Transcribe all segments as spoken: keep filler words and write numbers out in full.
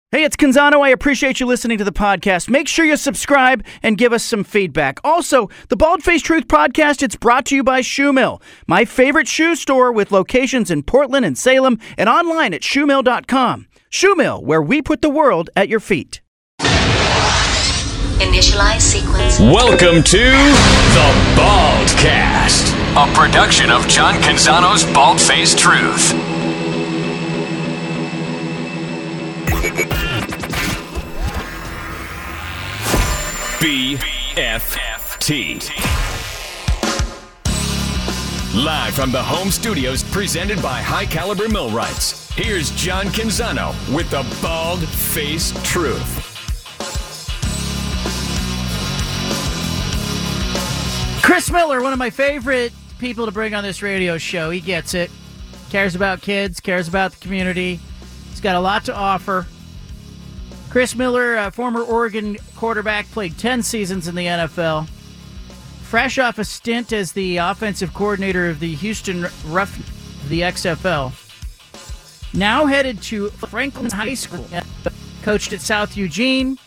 Hey, it's Canzano. I appreciate you listening to the podcast. Make sure you subscribe and give us some feedback. Also, the Bald Face Truth podcast, it's brought to you by Shoe Mill, my favorite shoe store with locations in Portland and Salem and online at shoe mill dot com. Shoe Mill, where we put the world at your feet. Initialize sequence. Welcome to the Baldcast, a production of John Canzano's Bald Face Truth. B F T. Live from the home studios presented by High Caliber Millwrights, here's John Canzano with the Bald Face Truth. Chris Miller, one of my favorite people to bring on this radio show. He gets it. Cares about kids, cares about the community. He's got a lot to offer. Chris Miller, a former Oregon quarterback, played ten seasons in the N F L. Fresh off a stint as the offensive coordinator of the Houston Rough, the X F L. Now headed to Franklin High School. Coached at South Eugene.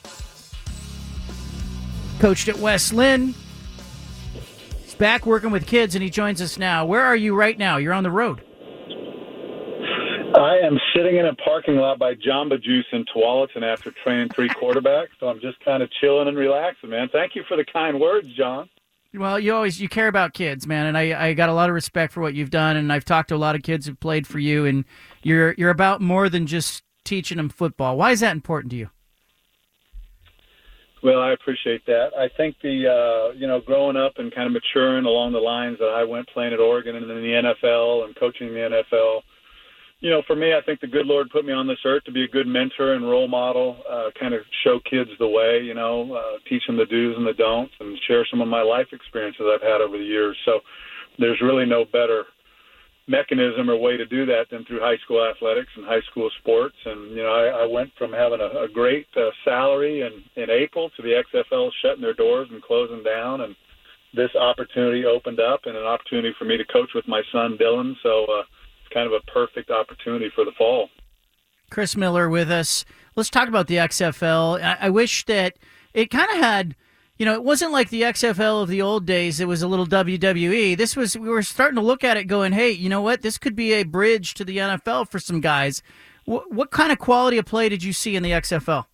Coached at West Lynn. He's back working with kids, and he joins us now. Where are you right now? You're on the road. I am sitting in a parking lot by Jamba Juice in Tualatin after training three quarterbacks, so I'm just kind of chilling and relaxing, man. Thank you for the kind words, John. Well, you always you care about kids, man, and I, I got a lot of respect for what you've done, and I've talked to a lot of kids who've played for you, and you're you're about more than just teaching them football. Why is that important to you? Well, I appreciate that. I think the uh, you know growing up and kind of maturing along the lines that I went playing at Oregon and then the N F L and coaching in the N F L. You know, for me, I think the good Lord put me on this earth to be a good mentor and role model, uh, kind of show kids the way, you know, uh, teach them the do's and the don'ts and share some of my life experiences I've had over the years. So there's really no better mechanism or way to do that than through high school athletics and high school sports. And, you know, I, I went from having a, a great uh, salary in, in April to the X F L shutting their doors and closing down. And this opportunity opened up and an opportunity for me to coach with my son, Dylan. So, uh, kind of a perfect opportunity for the fall. Chris Miller with us. Let's talk about the X F L. I, I wish that it kind of had, you know, it wasn't like the X F L of the old days. It was a little W W E. This was, we were starting to look at it going, hey, you know what? This could be a bridge to the N F L for some guys. What, what kind of quality of play did you see in the X F L?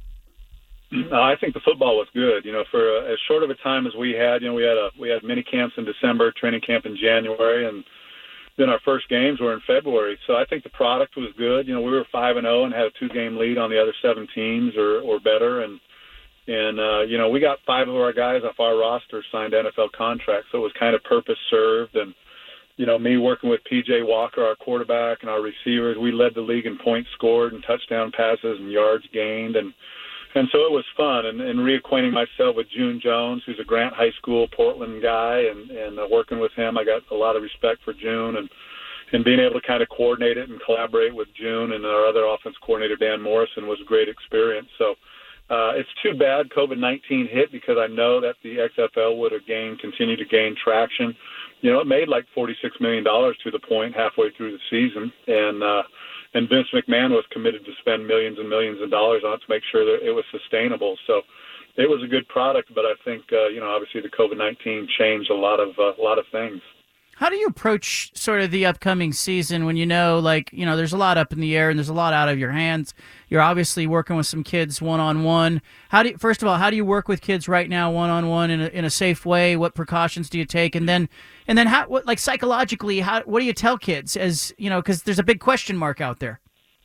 Uh, I think the football was good. You know, for uh, as short of a time as we had, you know, we had a we had mini camps in December, training camp in January, and then our first games were in February. So I think the product was good. You know, we were five and oh and had a two-game lead on the other seven teams or, or better. And, and uh, you know, we got five of our guys off our roster signed N F L contracts. So it was kind of purpose-served. And, you know, me working with P J Walker, our quarterback, and our receivers, we led the league in points scored and touchdown passes and yards gained. And And so it was fun, and, and reacquainting myself with June Jones, who's a Grant High School Portland guy, and, and uh, working with him, I got a lot of respect for June, and, and being able to kind of coordinate it and collaborate with June and our other offense coordinator, Dan Morrison, was a great experience. So uh, it's too bad COVID nineteen hit because I know that the X F L would have gained, continued to gain traction. You know, it made like forty-six million dollars to the point halfway through the season, and uh, And Vince McMahon was committed to spend millions and millions of dollars on it to make sure that it was sustainable. So it was a good product, but I think, uh, you know, obviously the COVID nineteen changed a lot of uh, a lot of things. How do you approach sort of the upcoming season when you know, like, you know, there's a lot up in the air and there's a lot out of your hands? You're obviously working with some kids one-on-one. How do you, first of all, how do you work with kids right now one-on-one in a, in a safe way? What precautions do you take? And then, and then how, what, like psychologically, how, what do you tell kids as, you know, because there's a big question mark out there?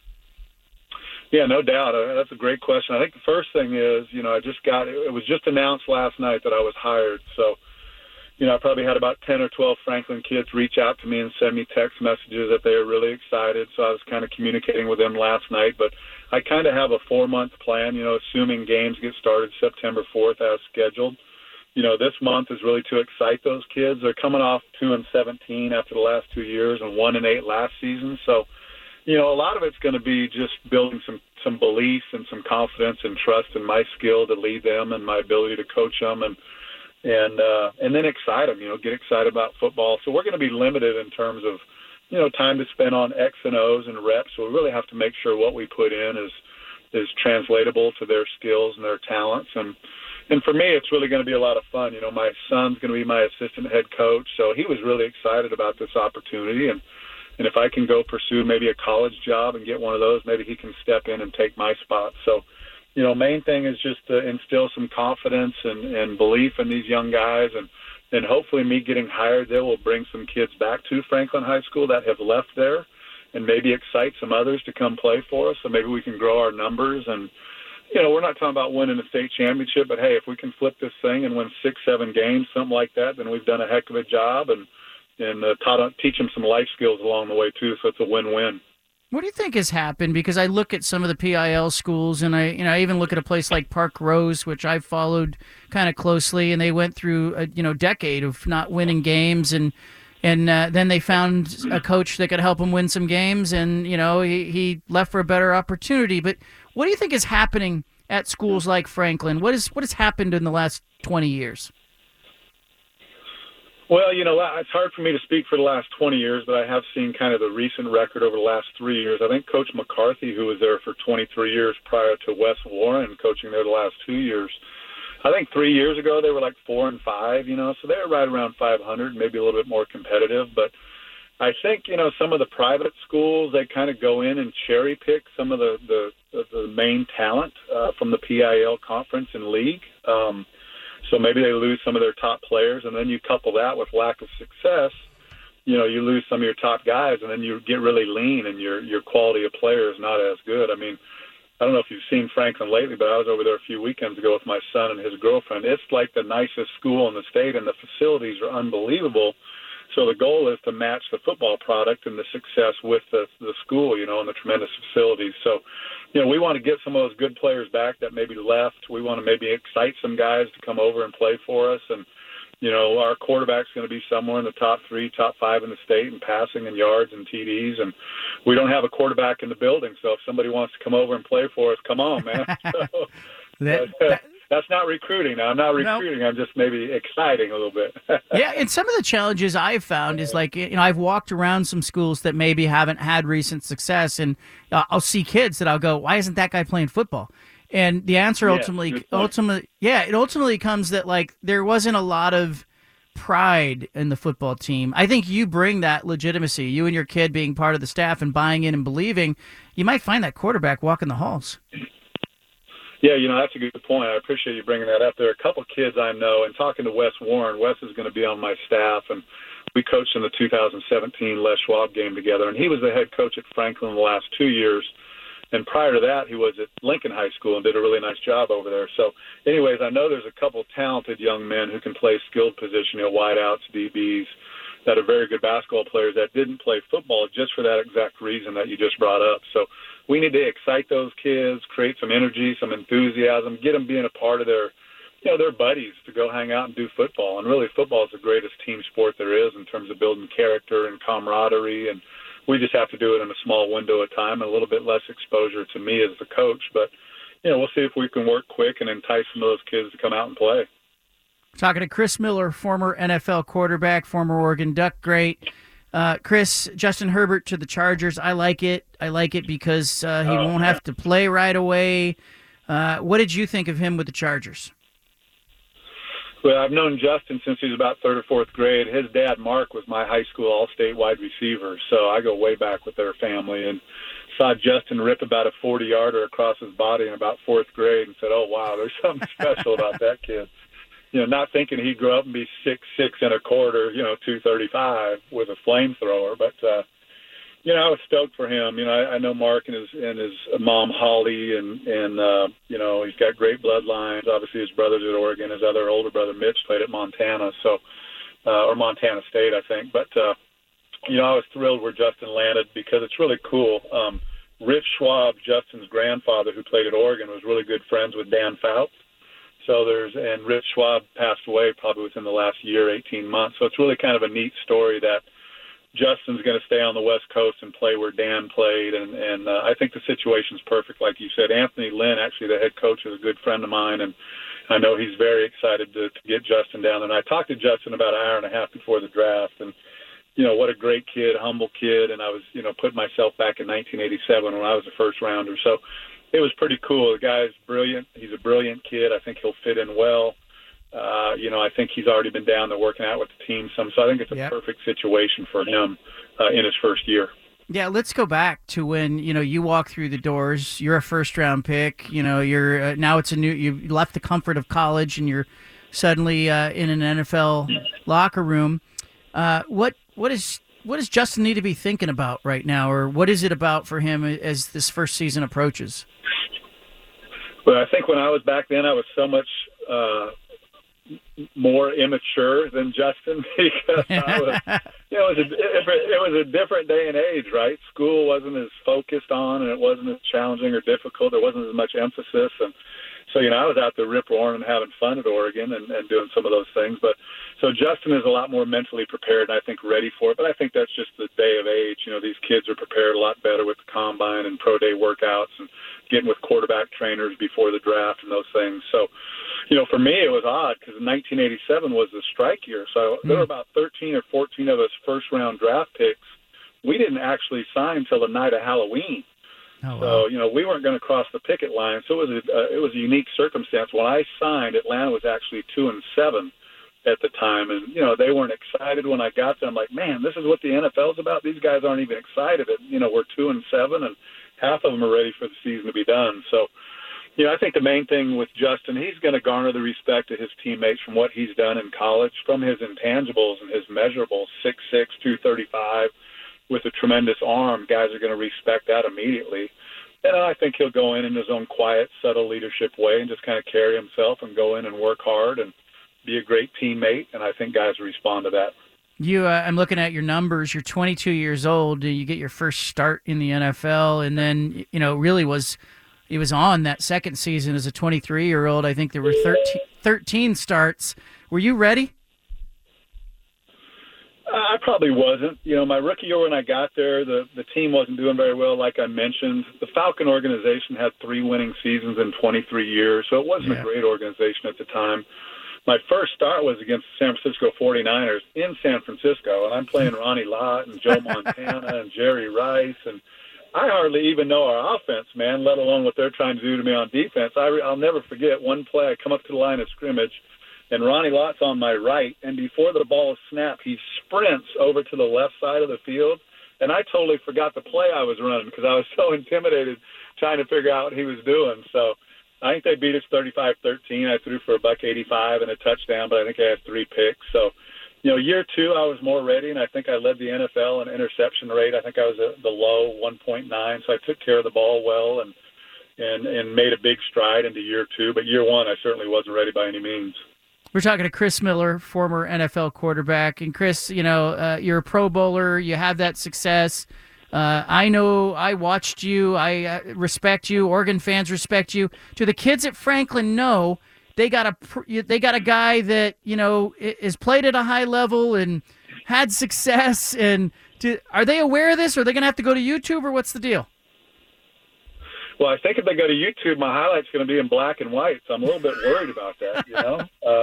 Yeah, no doubt. Uh, that's a great question. I think the first thing is, you know, I just got, it was just announced last night that I was hired. So, you know, I probably had about ten or twelve Franklin kids reach out to me and send me text messages that they were really excited. So I was kind of communicating with them last night. But I kind of have a four-month plan, you know, assuming games get started September fourth as scheduled. You know, this month is really to excite those kids. They're coming off two and seventeen after the last two years and one and eight last season. So, you know, a lot of it's going to be just building some, some belief and some confidence and trust in my skill to lead them and my ability to coach them and, and, uh, and then excite them, you know, get excited about football. So we're going to be limited in terms of, you know, time to spend on X and O's and reps. So we really have to make sure what we put in is, is translatable to their skills and their talents. And and for me, it's really going to be a lot of fun. You know, my son's going to be my assistant head coach, so he was really excited about this opportunity. And and if I can go pursue maybe a college job and get one of those, maybe he can step in and take my spot. So, you know, main thing is just to instill some confidence and, and belief in these young guys. And, and hopefully me getting hired there will bring some kids back to Franklin High School that have left there and maybe excite some others to come play for us. So maybe we can grow our numbers. And, you know, we're not talking about winning a state championship, but, hey, if we can flip this thing and win six, seven games, something like that, then we've done a heck of a job. And and uh, taught, teach them some life skills along the way, too, so it's a win-win. What do you think has happened? Because I look at some of the P I L schools, and I, you know, I even look at a place like Park Rose, which I've followed kind of closely, and they went through a you know decade of not winning games, and and uh, then they found a coach that could help them win some games, and you know he, he left for a better opportunity. But what do you think is happening at schools like Franklin? What is what has happened in the last twenty years? Well, you know, it's hard for me to speak for the last twenty years, but I have seen kind of the recent record over the last three years. I think Coach McCarthy, who was there for twenty-three years prior to Wes Warren coaching there the last two years, I think three years ago they were like four and five, you know, so they were right around five hundred, maybe a little bit more competitive. But I think, you know, some of the private schools, they kind of go in and cherry pick some of the, the, the main talent uh, from the P I L conference and league. Um So maybe they lose some of their top players, and then you couple that with lack of success. You know, you lose some of your top guys, and then you get really lean, and your your quality of player is not as good. I mean, I don't know if you've seen Franklin lately, but I was over there a few weekends ago with my son and his girlfriend. It's like the nicest school in the state, and the facilities are unbelievable. So the goal is to match the football product and the success with the, the school, you know, and the tremendous facilities. So, you know, we want to get some of those good players back that maybe left. We want to maybe excite some guys to come over and play for us. And, you know, our quarterback's going to be somewhere in the top three, top five in the state in passing and yards and T Ds. And we don't have a quarterback in the building. So if somebody wants to come over and play for us, come on, man. So, that, but, uh, that, that's not recruiting. Now, I'm not recruiting. No. I'm just maybe exciting a little bit. Yeah, and some of the challenges I've found is like, you know, I've walked around some schools that maybe haven't had recent success, and uh, I'll see kids that I'll go, why isn't that guy playing football? And the answer yeah, ultimately, ultimately, yeah, it ultimately comes that like there wasn't a lot of pride in the football team. I think you bring that legitimacy. You and your kid being part of the staff and buying in and believing, you might find that quarterback walking the halls. Yeah, you know, that's a good point. I appreciate you bringing that up. There are a couple of kids I know, and talking to Wes Warren, Wes is going to be on my staff, and we coached in the two thousand seventeen Les Schwab game together, and he was the head coach at Franklin the last two years, and prior to that, he was at Lincoln High School and did a really nice job over there. So anyways, I know there's a couple of talented young men who can play skilled position, you know, wideouts, D Bs, that are very good basketball players that didn't play football just for that exact reason that you just brought up. So we need to excite those kids, create some energy, some enthusiasm, get them being a part of their, you know, their buddies to go hang out and do football. And really, football is the greatest team sport there is in terms of building character and camaraderie. And we just have to do it in a small window of time and a little bit less exposure to me as the coach. But, you know, we'll see if we can work quick and entice some of those kids to come out and play. Talking to Chris Miller, former N F L quarterback, former Oregon Duck great. Uh, Chris, Justin Herbert to the Chargers. I like it. I like it because uh, he oh, won't have to play right away. Uh, what did you think of him with the Chargers? Well, I've known Justin since he was about third or fourth grade. His dad, Mark, was my high school all-state wide receiver, so I go way back with their family. And saw Justin rip about a forty-yarder across his body in about fourth grade and said, oh, wow, there's something special about that kid. You know, not thinking he'd grow up and be six six and a quarter, you know, two thirty-five with a flamethrower. But, uh, you know, I was stoked for him. You know, I, I know Mark and his and his mom, Holly, and, and uh, you know, he's got great bloodlines. Obviously, his brother's at Oregon. His other older brother, Mitch, played at Montana, so uh, or Montana State, I think. But, uh, you know, I was thrilled where Justin landed because it's really cool. Um, Rip Schwab, Justin's grandfather, who played at Oregon, was really good friends with Dan Fouts. So there's, and Rip Schwab passed away probably within the last year, eighteen months. So it's really kind of a neat story that Justin's going to stay on the West Coast and play where Dan played. And, and uh, I think the situation's perfect. Like you said, Anthony Lynn, actually the head coach, is a good friend of mine. And I know he's very excited to, to get Justin down there. And I talked to Justin about an hour and a half before the draft. And, you know, what a great kid, humble kid. And I was, you know, putting myself back in nineteen eighty-seven when I was a first rounder. So, it was pretty cool. The guy's brilliant. He's a brilliant kid. I think he'll fit in well. Uh, you know, I think he's already been down there working out with the team some, so I think it's a yep. perfect situation for him uh, in his first year. Yeah, let's go back to when, you know, you walk through the doors, you're a first-round pick, you know, you're uh, now it's a new, you left the comfort of college and you're suddenly uh, in an N F L locker room. Uh, what what is what does Justin need to be thinking about right now, or what is it about for him as this first season approaches? Well, I think when I was back then, I was so much uh, more immature than Justin because I was, you know, it was, a, it was a different day and age, right? School wasn't as focused on, and it wasn't as challenging or difficult. There wasn't as much emphasis, and so, you know, I was out there rip-roaring and having fun at Oregon and, and doing some of those things. But so Justin is a lot more mentally prepared and I think ready for it. But I think that's just the day of age. You know, these kids are prepared a lot better with the combine and pro day workouts and getting with quarterback trainers before the draft and those things. So, you know, for me it was odd because nineteen eighty-seven was the strike year. So mm. there were about thirteen or fourteen of us first-round draft picks. We didn't actually sign till the night of Halloween. Oh, wow. So, you know, we weren't going to cross the picket line. So it was a, uh, it was a unique circumstance. When I signed, Atlanta was actually two and seven at the time. And, you know, they weren't excited when I got there. I'm like, man, this is what the N F L's about? These guys aren't even excited. You know, we're two and seven, and half of them are ready for the season to be done. So, you know, I think the main thing with Justin, he's going to garner the respect of his teammates from what he's done in college, from his intangibles and his measurables, six six, two thirty-five. With a tremendous arm, guys are going to respect that immediately. And I think he'll go in in his own quiet, subtle leadership way and just kind of carry himself and go in and work hard and be a great teammate. And I think guys will respond to that. You, uh, I'm looking at your numbers. You're twenty-two years old. You get your first start in the N F L, and then, you know, really was it was on that second season as a twenty-three-year-old. I think there were thirteen, thirteen starts. Were you ready? I probably wasn't. You know, my rookie year when I got there, the, the team wasn't doing very well, like I mentioned. The Falcon organization had three winning seasons in twenty-three years, so it wasn't yeah. a great organization at the time. My first start was against the San Francisco forty-niners in San Francisco, and I'm playing Ronnie Lott and Joe Montana and Jerry Rice, and I hardly even know our offense, man, let alone what they're trying to do to me on defense. I, I'll never forget one play. I come up to the line of scrimmage, and Ronnie Lott's on my right, and before the ball is snapped, he sprints over to the left side of the field, and I totally forgot the play I was running because I was so intimidated trying to figure out what he was doing. So I think they beat us thirty-five thirteen. I threw for a buck eighty-five and a touchdown, but I think I had three picks. So, you know, year two I was more ready, and I think I led the N F L in interception rate. I think I was at the low one point nine, so I took care of the ball well and, and, and made a big stride into year two. But year one I certainly wasn't ready by any means. We're talking to Chris Miller, former N F L quarterback. And, Chris, you know, uh, you're a Pro Bowler. You have that success. Uh, I know I watched you. I uh, respect you. Oregon fans respect you. Do the kids at Franklin know they got a they got a guy that, you know, is played at a high level and had success? And do, are they aware of this? Or are they going to have to go to YouTube, or what's the deal? Well, I think if they go to YouTube, my highlight's going to be in black and white, so I'm a little bit worried about that, you know?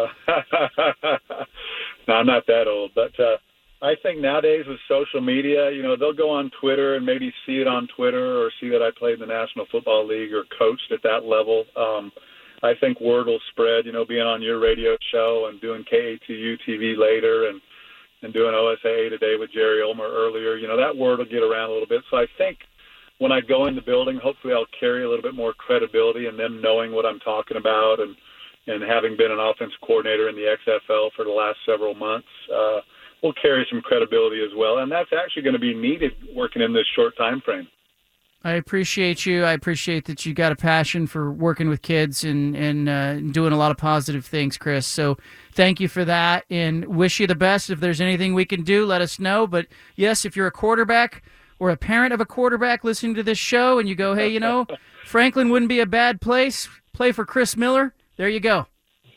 Uh, no, I'm not that old. But uh, I think nowadays with social media, you know, they'll go on Twitter and maybe see it on Twitter or see that I played in the National Football League or coached at that level. Um, I think word will spread, you know, being on your radio show and doing K A T U T V later and, and doing O S A A Today with Jerry Ulmer earlier. You know, that word will get around a little bit. So I think when I go in the building, hopefully I'll carry a little bit more credibility and them knowing what I'm talking about, and, and having been an offensive coordinator in the X F L for the last several months, uh, will carry some credibility as well. And that's actually going to be needed working in this short time frame. I appreciate you. I appreciate that you got a passion for working with kids and, and uh, doing a lot of positive things, Chris. So thank you for that, and wish you the best. If there's anything we can do, let us know. But, yes, if you're a quarterback or a parent of a quarterback listening to this show and you go, hey, you know, Franklin wouldn't be a bad place, play for Chris Miller, there you go.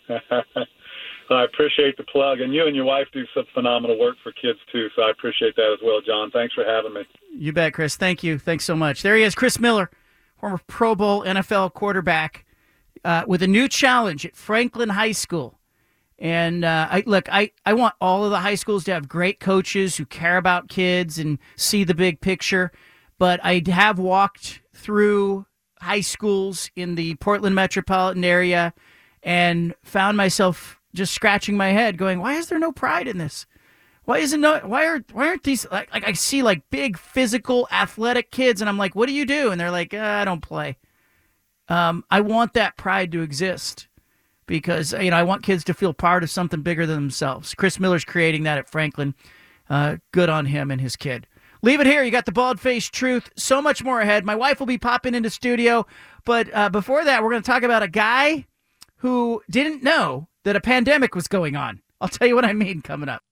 I appreciate the plug. And you and your wife do some phenomenal work for kids, too, so I appreciate that as well, John. Thanks for having me. You bet, Chris. Thank you. Thanks so much. There he is, Chris Miller, former Pro Bowl N F L quarterback, uh, with a new challenge at Franklin High School. And uh, I, look, I, I want all of the high schools to have great coaches who care about kids and see the big picture. But I have walked through high schools in the Portland metropolitan area and found myself just scratching my head going, why is there no pride in this? Why isn't no, why are why aren't these like, like I see like big physical athletic kids and I'm like, what do you do? And they're like, uh, I don't play. Um, I want that pride to exist because, you know, I want kids to feel part of something bigger than themselves. Chris Miller's creating that at Franklin. Uh, good on him and his kid. Leave it here. You got the bald-faced truth. So much more ahead. My wife will be popping into studio. But uh, before that, we're going to talk about a guy who didn't know that a pandemic was going on. I'll tell you what I mean coming up.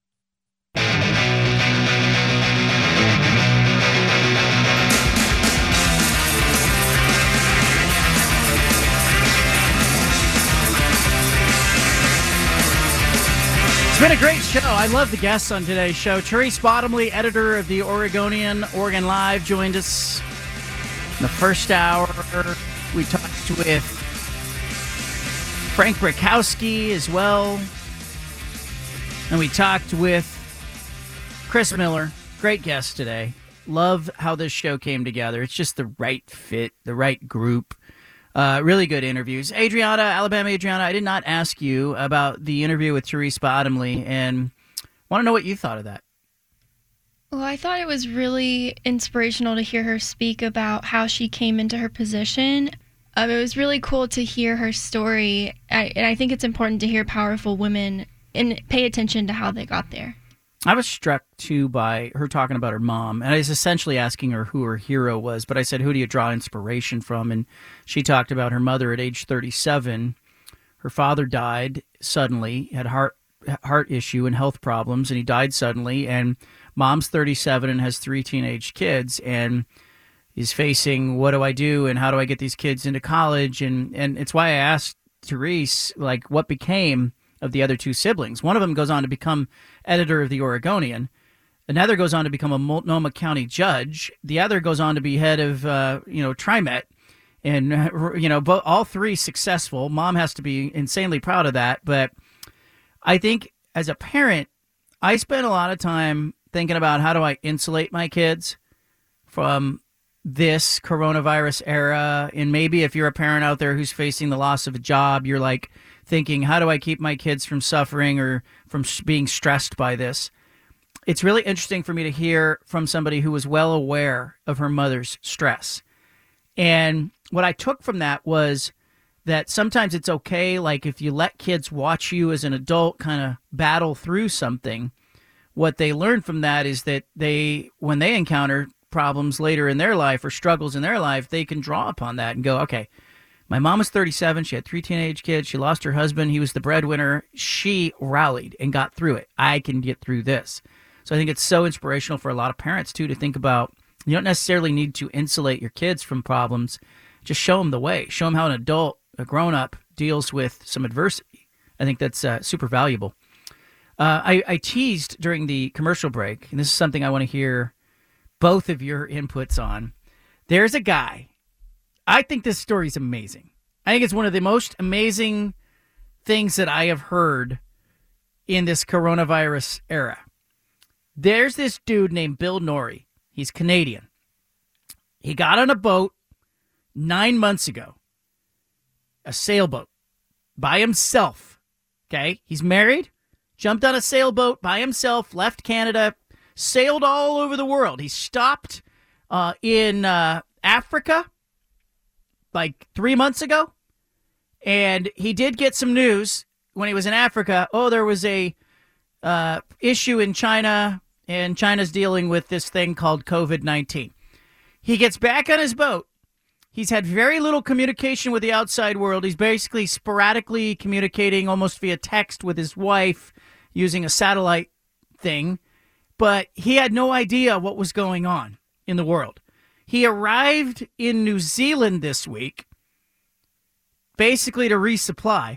It's been a great show. I love the guests on today's show. Therese Bottomley, editor of the Oregonian, Oregon Live, joined us in the first hour. We talked with Frank Brickowski as well. And we talked with Chris Miller. Great guest today. Love how this show came together. It's just the right fit, the right group. Uh, really good interviews. Adriana, Alabama Adriana, I did not ask you about the interview with Therese Bottomley, and want to know what you thought of that. Well, I thought it was really inspirational to hear her speak about how she came into her position. Um, it was really cool to hear her story, I, and I think it's important to hear powerful women and pay attention to how they got there. I was struck, too, by her talking about her mom, and I was essentially asking her who her hero was, but I said, who do you draw inspiration from? And she talked about her mother at age thirty-seven. Her father died suddenly, had heart heart issue and health problems, and he died suddenly, and mom's thirty-seven and has three teenage kids, and is facing, what do I do, and how do I get these kids into college? And, and it's why I asked Therese, like, what became of the other two siblings. One of them goes on to become editor of the Oregonian. Another goes on to become a Multnomah County judge. The other goes on to be head of, uh, you know, TriMet. And, uh, you know, bo- all three successful. Mom has to be insanely proud of that. But I think as a parent, I spend a lot of time thinking about how do I insulate my kids from this coronavirus era. And maybe if you're a parent out there who's facing the loss of a job, you're like, thinking, how do I keep my kids from suffering or from being stressed by this? It's really interesting for me to hear from somebody who was well aware of her mother's stress. And what I took from that was that sometimes it's okay, like if you let kids watch you as an adult kind of battle through something, what they learn from that is that they, when they encounter problems later in their life or struggles in their life, they can draw upon that and go, okay, my mom was thirty-seven. She had three teenage kids. She lost her husband. He was the breadwinner. She rallied and got through it. I can get through this. So I think it's so inspirational for a lot of parents, too, to think about you don't necessarily need to insulate your kids from problems. Just show them the way. Show them how an adult, a grown-up, deals with some adversity. I think that's uh, super valuable. Uh, I, I teased during the commercial break, and this is something I want to hear both of your inputs on. There's a guy. I think this story is amazing. I think it's one of the most amazing things that I have heard in this coronavirus era. There's this dude named Bill Norrie. He's Canadian. He got on a boat nine months ago, a sailboat, by himself. Okay? He's married, jumped on a sailboat by himself, left Canada, sailed all over the world. He stopped uh, in uh, Africa like three months ago, and he did get some news when he was in Africa. Oh, there was a uh, issue in China, and China's dealing with this thing called covid nineteen. He gets back on his boat. He's had very little communication with the outside world. He's basically sporadically communicating almost via text with his wife using a satellite thing, but he had no idea what was going on in the world. He arrived in New Zealand this week, basically to resupply,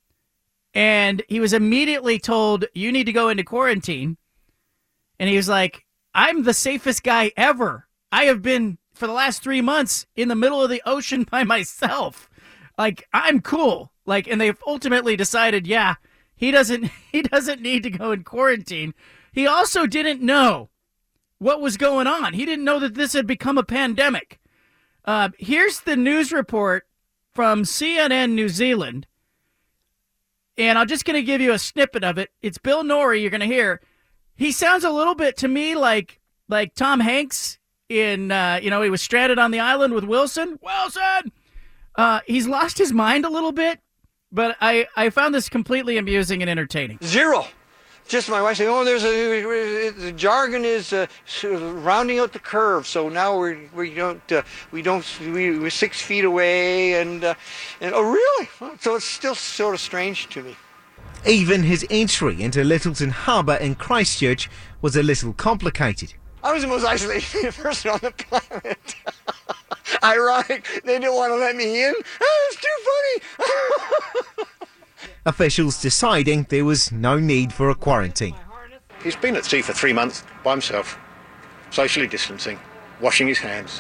and he was immediately told, you need to go into quarantine. And he was like, I'm the safest guy ever. I have been, for the last three months, in the middle of the ocean by myself. Like, I'm cool. Like, and they've ultimately decided, yeah, he doesn't, he doesn't need to go in quarantine. He also didn't know what was going on. He didn't know that this had become a pandemic. Uh, here's the news report from C N N New Zealand. And I'm just going to give you a snippet of it. It's Bill Norrie, you're going to hear. He sounds a little bit to me like like Tom Hanks in, uh, you know, he was stranded on the island with Wilson. Wilson! Uh, he's lost his mind a little bit, but I, I found this completely amusing and entertaining. Zero. Just my wife saying, oh, there's a, the jargon is uh, rounding out the curve. So now we're, we don't, uh, we don't, we, we're six feet away. And, uh, and, oh, really? So it's still sort of strange to me. Even his entry into Littleton Harbour in Christchurch was a little complicated. I was the most isolated person on the planet. Ironic, they didn't want to let me in. Oh, it's too funny. Officials deciding there was no need for a quarantine. He's been at sea for three months by himself, socially distancing, washing his hands.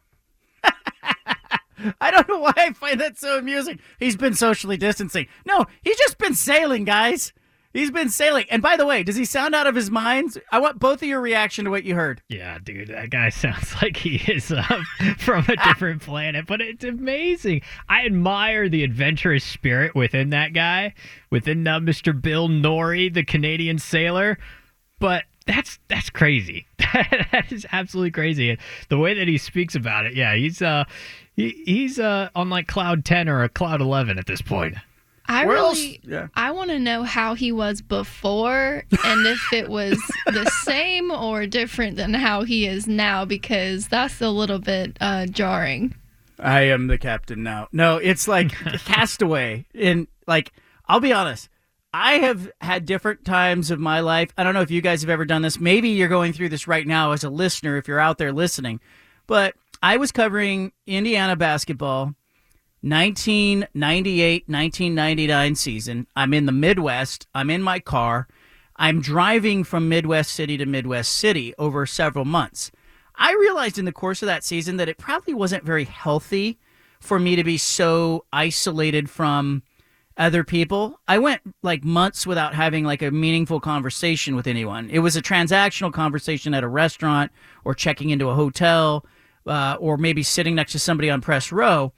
I don't know why I find that so amusing. He's been socially distancing. No, he's just been sailing, guys. He's been sailing. And by the way, does he sound out of his mind? I want both of your reaction to what you heard. Yeah, dude, that guy sounds like he is uh, from a different planet, but it's amazing. I admire the adventurous spirit within that guy, within uh, Mister Bill Norrie, the Canadian sailor, but that's that's crazy. That is absolutely crazy. And the way that he speaks about it, yeah, he's uh he, he's uh on like cloud ten or a cloud eleven at this point. I Where really, else? Yeah. I want to know how he was before and if it was the same or different than how he is now, because that's a little bit uh, jarring. I am the captain now. No, it's like Castaway. And like, I'll be honest, I have had different times of my life. I don't know if you guys have ever done this. Maybe you're going through this right now as a listener if you're out there listening. But I was covering Indiana basketball, nineteen ninety-eight nineteen ninety-nine season. I'm in the Midwest. I'm in my car. I'm driving from Midwest City to Midwest City over several months. I realized in the course of that season that it probably wasn't very healthy for me to be so isolated from other people. I went like months without having like a meaningful conversation with anyone. It was a transactional conversation at a restaurant or checking into a hotel uh, or maybe sitting next to somebody on press row.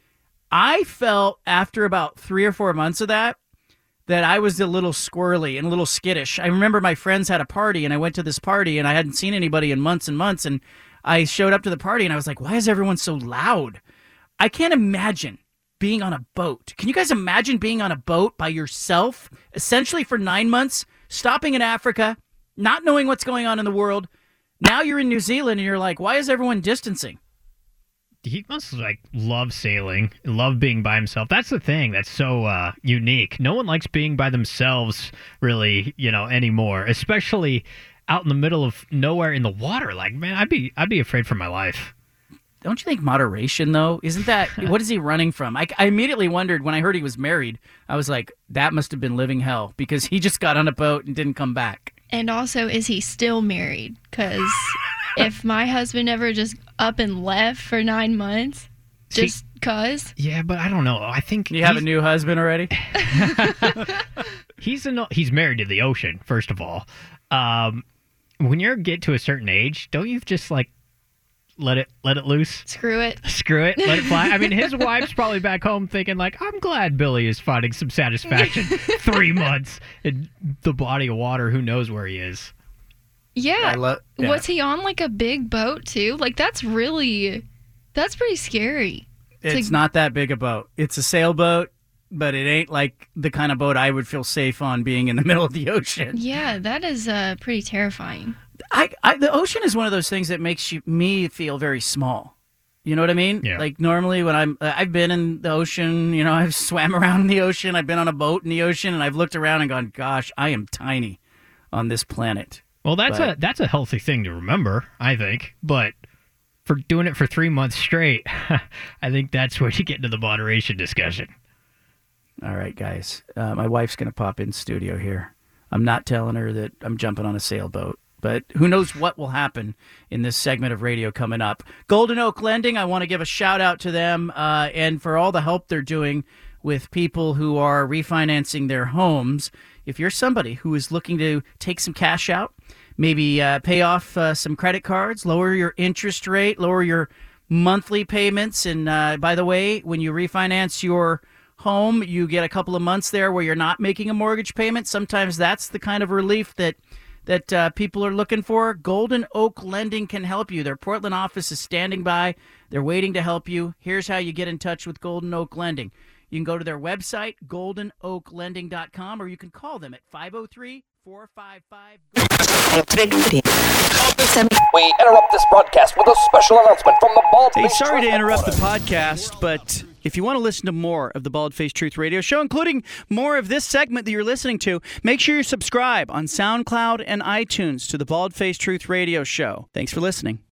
I felt after about three or four months of that, that I was a little squirrely and a little skittish. I remember my friends had a party and I went to this party and I hadn't seen anybody in months and months. And I showed up to the party and I was like, why is everyone so loud? I can't imagine being on a boat. Can you guys imagine being on a boat by yourself, essentially for nine months, stopping in Africa, not knowing what's going on in the world? Now you're in New Zealand and you're like, why is everyone distancing? He must like love sailing, love being by himself. That's the thing that's so uh, unique. No one likes being by themselves really, you know, anymore, especially out in the middle of nowhere in the water. Like, man, I'd be I'd be afraid for my life. Don't you think moderation, though? Isn't that, what is he running from? I, I immediately wondered when I heard he was married. I was like, that must have been living hell because he just got on a boat and didn't come back. And also, is he still married? Because if my husband ever just up and left for nine months, just cause. Yeah, but I don't know. I think you have a new husband already. he's a, he's married to the ocean. First of all, um, when you get to a certain age, don't you just like let it let it loose? Screw it. Screw it. Let it fly. I mean, his wife's probably back home thinking like, I'm glad Billy is finding some satisfaction. Three months in the body of water. Who knows where he is? Yeah. I lo- yeah. Was he on like a big boat too? Like that's really, that's pretty scary. It's, it's like, not that big a boat. It's a sailboat, but it ain't like the kind of boat I would feel safe on being in the middle of the ocean. Yeah, that is uh, pretty terrifying. I, I the ocean is one of those things that makes you, me feel very small. You know what I mean? Yeah. Like normally when I'm, uh, I've been in the ocean, you know, I've swam around in the ocean, I've been on a boat in the ocean, and I've looked around and gone, gosh, I am tiny on this planet. Well, that's but, a that's a healthy thing to remember, I think. But for doing it for three months straight, I think that's where you get into the moderation discussion. All right, guys. Uh, my wife's going to pop in studio here. I'm not telling her that I'm jumping on a sailboat, but who knows what will happen in this segment of radio coming up. Golden Oak Lending, I want to give a shout out to them uh, and for all the help they're doing with people who are refinancing their homes. If you're somebody who is looking to take some cash out, maybe uh, pay off uh, some credit cards, lower your interest rate, lower your monthly payments. And uh, by the way, when you refinance your home, you get a couple of months there where you're not making a mortgage payment. Sometimes that's the kind of relief that that uh, people are looking for. Golden Oak Lending can help you. Their Portland office is standing by. They're waiting to help you. Here's how you get in touch with Golden Oak Lending. You can go to their website, golden oak lending dot com, or you can call them at five oh three, four five five We interrupt this broadcast with a special announcement from the Bald Hey, Faced sorry to Truth interrupt the Report. podcast, but if you want to listen to more of the Bald Faced Truth Radio Show, including more of this segment that you're listening to, make sure you subscribe on SoundCloud and iTunes to the Bald Faced Truth Radio Show. Thanks for listening.